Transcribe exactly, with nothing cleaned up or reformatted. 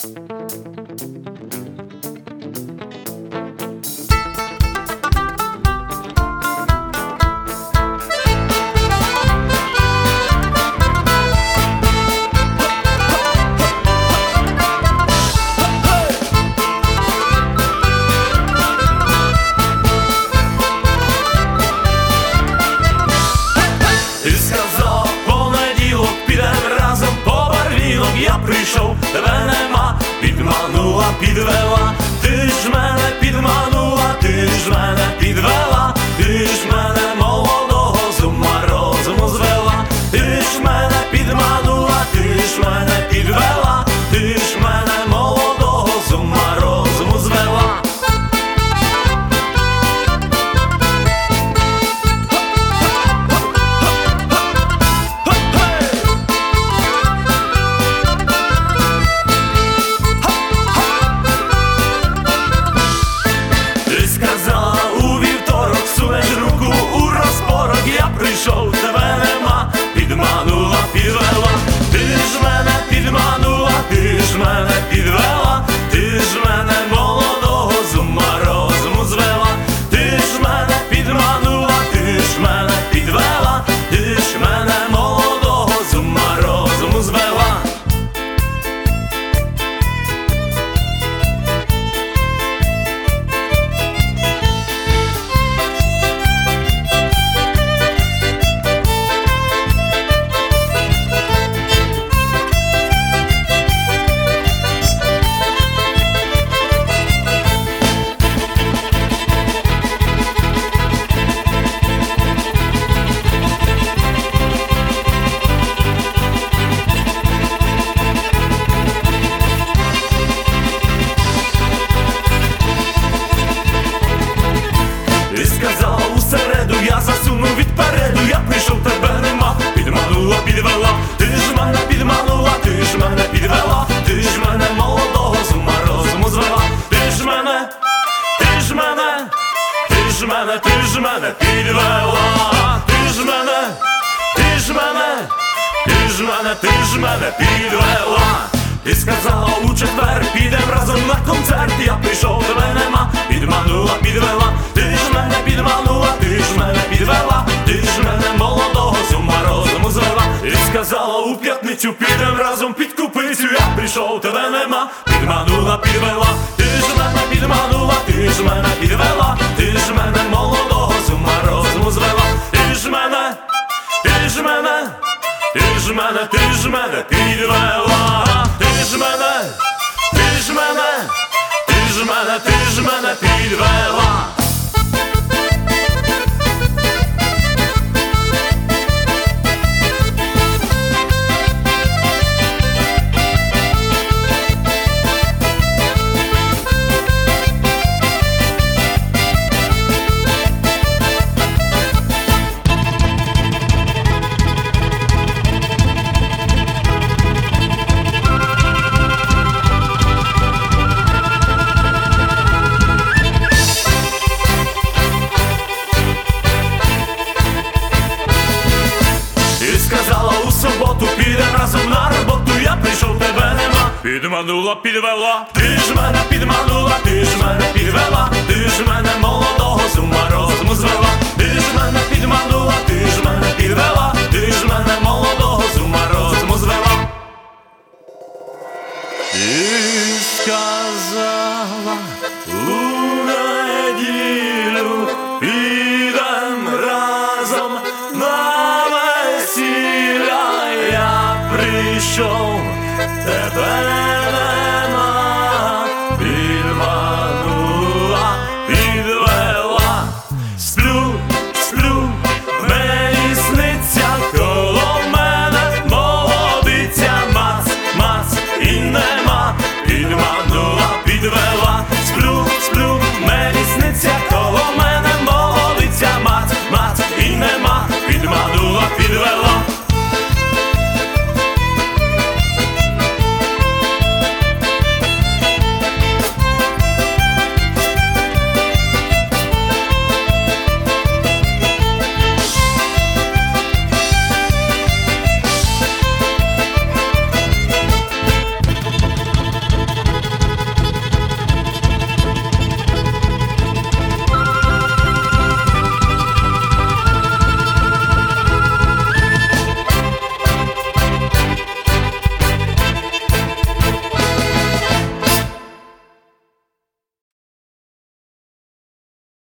Прийшов, тебе нема, підманула, підвела, ти ж мене підманула, ти ж мене підвела, ти ж мене молодого з ума розуму звела, ти ж мене підманула, ти ж мене підвела, ти ж мене молодого з ума розуму звела. Прийшов, тебе нема, підманула, підвела, ти ж мене підманула, ти ж мене підвела, ти ж мене молодого з ума розуму звела, ти ж мене підманула, ти ж мене підвела, ти ж мене молодого з ума розуму звела. Ти сказала усереду, я засунув відпереду, я прийшов, тебе нема, підманула, підвела, ти ж мене підманула, ти ж мене підвела, ти ж мене молодого з ума розуму звела, ти ж мене, ти ж мене, ти ж мене, ти ж мене підвела, ти ж мене, ти ж мене, ти ж мене, ти ж мене підвела. Ти сказала у четвер, підем разом на концерт, я прийшов, тебе нема, підманула, підвела, ти ж мене підманула, ти ж мене підвела, ти ж мене молодого з ума розуму звела. Ти сказала у п'ятницю, підем разом під Купицю, я прийшов, тебе нема, підманула, підвела, ти ж мене підманула, ти ж мене підвела, ти ж мене молодого з ума розуму звела, ти ж мене, ти ж мене, ти ж мене, ти ж мене підвела, ти ж мене, ти ж мене, ти ж мене, ти ж мене підвела. У суботу підем разом на роботу, я прийшов, тебе нема, підманула, підвела, ти ж мене підманула, ти ж мене підвела, ти ж мене молодого з ума розуму звела, ти ж мене підманула, ти ж мене підвела, ти ж мене молодого з ума розуму звела. Ти сказала у неділю підем разом на весілля, я прийшов, тебе